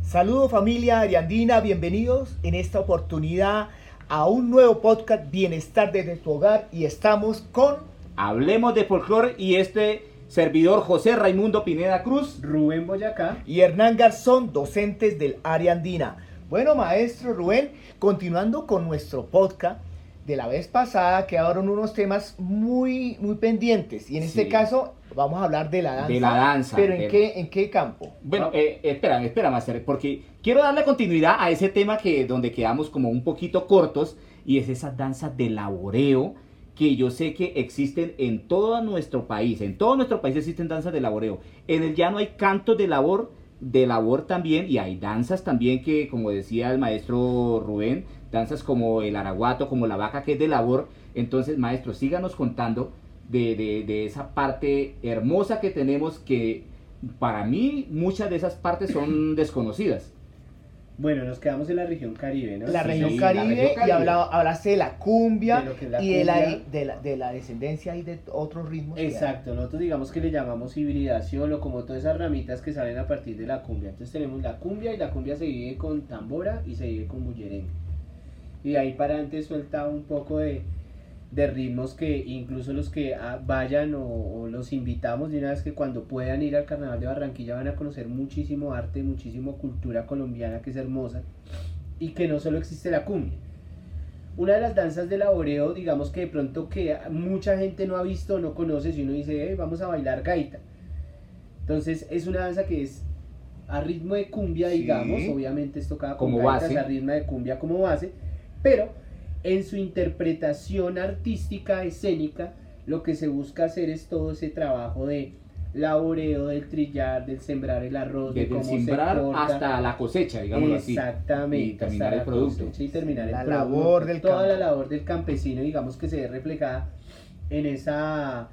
Saludos familia ariandina, bienvenidos en esta oportunidad a un nuevo podcast Bienestar desde tu hogar y estamos con Hablemos de folclore y este servidor José Raimundo Pineda Cruz, Rubén Boyacá y Hernán Garzón, docentes del área andina. Bueno, maestro Rubén, continuando con nuestro podcast de la vez pasada, quedaron unos temas muy pendientes y en este caso vamos a hablar de la danza. De la danza. ¿Pero en qué campo? Bueno, espera, Master, porque quiero darle continuidad a ese tema donde quedamos como un poquito cortos, y es esa danza de laboreo, que yo sé que existen en todo nuestro país. En todo nuestro país existen danzas de laboreo. En el llano hay cantos de labor también, y hay danzas también que, como decía el maestro Rubén, danzas como el araguato, como la vaca, que es de labor. Entonces, maestro, síganos contando de esa parte hermosa que tenemos, que para mí muchas de esas partes son desconocidas. Bueno, nos quedamos en la región Caribe, ¿no? La región Sí, Caribe, la región Caribe. y hablaste de la cumbia, De lo que es la y cumbia. de la descendencia y de otros ritmos. Exacto, nosotros digamos que le llamamos hibridación o como todas esas ramitas que salen a partir de la cumbia. Entonces tenemos la cumbia, y la cumbia se vive con tambora y se vive con bullerengue. Y de ahí para adelante suelta un poco de ritmos que incluso los que vayan o los invitamos de una vez, que cuando puedan ir al Carnaval de Barranquilla van a conocer muchísimo arte, muchísimo cultura colombiana que es hermosa, y que no solo existe la cumbia. Una de las danzas de laboreo, digamos que de pronto que mucha gente no ha visto o no conoce, si uno dice, vamos a bailar gaita. Entonces es una danza que es a ritmo de cumbia, Sí. digamos, obviamente es tocada con Como gaitas base. a ritmo de cumbia como base, pero en su interpretación artística, escénica, lo que se busca hacer es todo ese trabajo de laboreo, del trillar, del sembrar el arroz, de Desde el cómo se sembrar corta. hasta la cosecha, digámoslo así. Exactamente, Y terminar hasta el la producto. cosecha y terminar La el producto. labor del Toda campo. la labor del campesino, digamos, que se ve reflejada en esa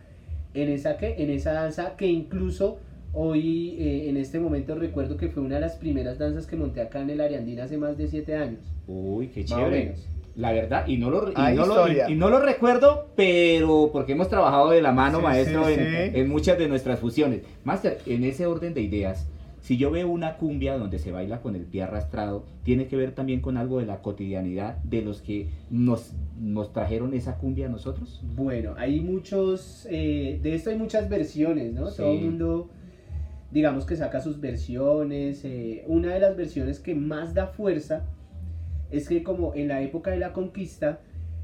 danza, que incluso hoy, en este momento, recuerdo que fue una de las primeras danzas que monté acá en el área andina hace más de 7 años. Uy, qué Más o chévere. menos. La verdad, y no Hay historia. lo recuerdo, pero porque hemos trabajado de la mano, Sí, maestro, sí, en, sí. en muchas de nuestras fusiones. Master, en ese orden de ideas, si yo veo una cumbia donde se baila con el pie arrastrado, ¿tiene que ver también con algo de la cotidianidad de los que nos trajeron esa cumbia a nosotros? Bueno, hay muchos, de esto hay muchas versiones, ¿no? Sí. Todo el mundo, digamos, que saca sus versiones. Una de las versiones que más da fuerza es que, como en la época de la conquista,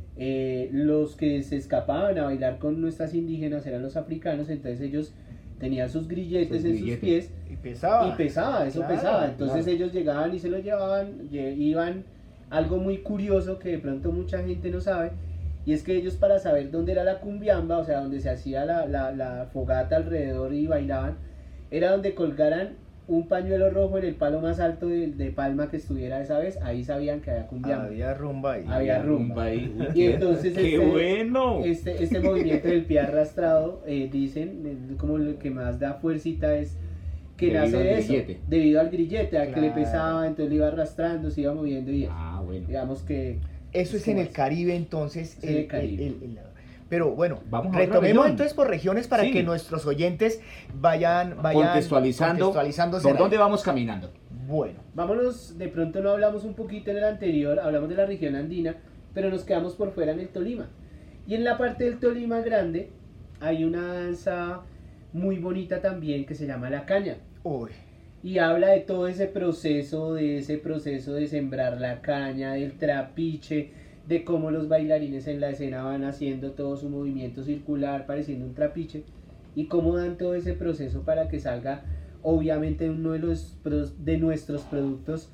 los que se escapaban a bailar con nuestras indígenas eran los africanos. Entonces ellos tenían sus grilletes en sus pies, Y pesaba. y pesaba, eso Claro, pesaba. Entonces claro. ellos llegaban y se lo llevaban, iban. Algo muy curioso que de pronto mucha gente no sabe, y es que ellos, para saber dónde era la cumbiamba, o sea, donde se hacía la fogata alrededor y bailaban, era donde colgaran un pañuelo rojo en el palo más alto de palma que estuviera esa vez. Ahí sabían que había cumbiamba. Había rumba ahí. Había rumba. ahí. Uy, Y entonces ¡qué bueno! este movimiento del pie arrastrado, dicen, como lo que más da fuercita es que Debido nace al de eso, grillete. debido al grillete, a que le Claro. pesaba, entonces le iba arrastrando, se iba moviendo, y Ah, bueno. digamos que Eso es en el Caribe, entonces. Es en el Caribe. Pero bueno, Vamos a otra retomemos región. entonces por regiones para Sí. que nuestros oyentes vayan Contextualizando contextualizándose. por dónde vamos caminando. Bueno, vámonos. De pronto no hablamos un poquito en el anterior, hablamos de la región andina, pero nos quedamos por fuera en el Tolima. Y en la parte del Tolima grande hay una danza muy bonita también que se llama la caña, uy, y habla de todo ese proceso de sembrar la caña, del trapiche, de cómo los bailarines en la escena van haciendo todo su movimiento circular pareciendo un trapiche, y cómo dan todo ese proceso para que salga obviamente uno de nuestros productos,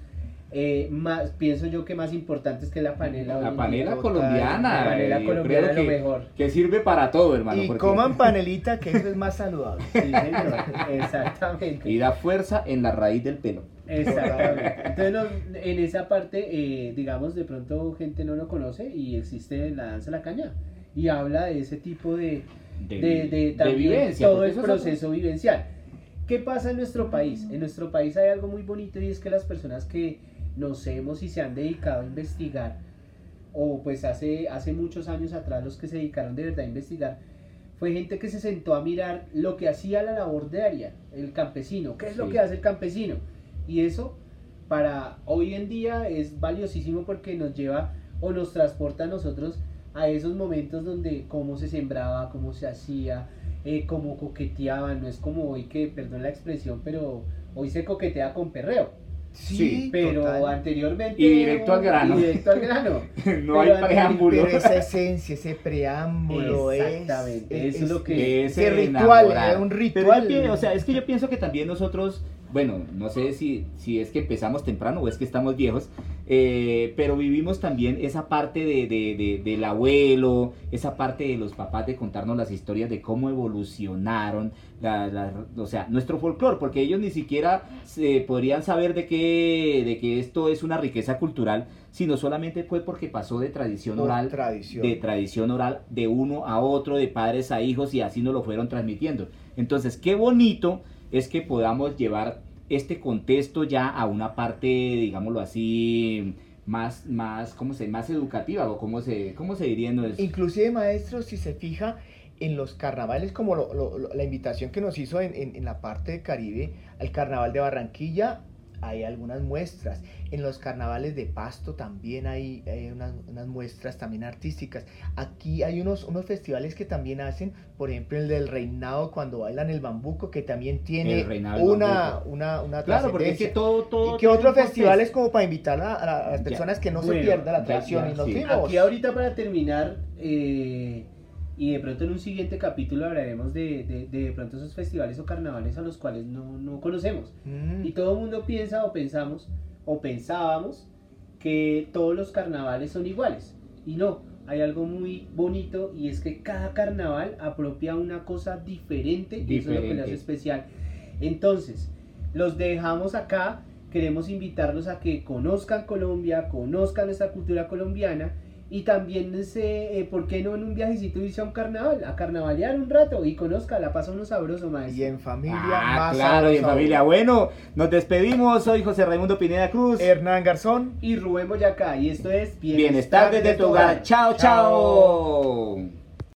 más, pienso yo, que más importantes, que la panela. hoy La en panela día. colombiana. La panela yo colombiana creo es lo mejor. que sirve para todo, hermano. y porque- coman panelita, que eso es más saludable. Sí, señor, exactamente. Y da fuerza en la raíz del pelo. Exactamente. Entonces, en esa parte, digamos, de pronto gente no lo conoce, y existe la danza de la caña, y habla de ese tipo de también vivencia, todo porque el eso es proceso vivencial. ¿Qué pasa en nuestro país? En nuestro país hay algo muy bonito, y es que las personas que nos hemos y se han dedicado a investigar, o pues hace muchos años atrás, los que se dedicaron de verdad a investigar, fue gente que se sentó a mirar lo que hacía la labor diaria, el campesino. ¿Qué es lo Sí. que hace el campesino? Y eso para hoy en día es valiosísimo porque nos lleva o nos transporta a nosotros a esos momentos donde cómo se sembraba, cómo se hacía, cómo coqueteaban. No es como hoy que, perdón la expresión, pero hoy se coquetea con perreo. Sí, Pero total. anteriormente... Y directo al grano. Y directo al grano. No hay preámbulo. Pero esa esencia, ese preámbulo Exactamente, eso es lo que... ese ritual, enamorar. un Pero ritual. o sea, es que yo pienso que también nosotros, bueno, no sé si es que empezamos temprano o es que estamos viejos, pero vivimos también esa parte del abuelo, esa parte de los papás de contarnos las historias de cómo evolucionaron, o sea, nuestro folclore, porque ellos ni siquiera podrían saber de que esto es una riqueza cultural, sino solamente fue porque pasó de tradición oral, de tradición oral de uno a otro, de padres a hijos, y así nos lo fueron transmitiendo. Entonces, qué bonito es que podamos llevar este contexto ya a una parte, digámoslo así, más más educativa, o cómo se diría en eso. Inclusive, maestro, si se fija en los carnavales, como la invitación que nos hizo en la parte de Caribe, al carnaval de Barranquilla, hay algunas muestras. En los carnavales de Pasto también hay unas muestras también artísticas. Aquí hay unos festivales que también hacen, por ejemplo el del Reinado, cuando bailan el bambuco, que también tiene una claro, porque es que todo y que otros festivales como para invitar a las personas que no se pierdan la tradición. Y nos sí. fuimos. Aquí ahorita para terminar, y de pronto en un siguiente capítulo hablaremos de pronto esos festivales o carnavales a los cuales no conocemos. Y todo el mundo piensa o pensamos o pensábamos que todos los carnavales son iguales. Y no, hay algo muy bonito, y es que cada carnaval apropia una cosa diferente. Y eso es lo que le hace especial. Entonces, los dejamos acá. Queremos invitarlos a que conozcan Colombia, conozcan nuestra cultura colombiana. Y también, ¿por qué no en un viajecito irse a un carnaval? A carnavalear un rato y conozca, la pasa uno sabroso, maestro. Y en familia más claro, y en sabroso. familia. Bueno, nos despedimos. Soy José Raimundo Pineda Cruz. Hernán Garzón. Y Rubén Boyacá, y esto es Bienestar desde tu hogar. Chao, chao.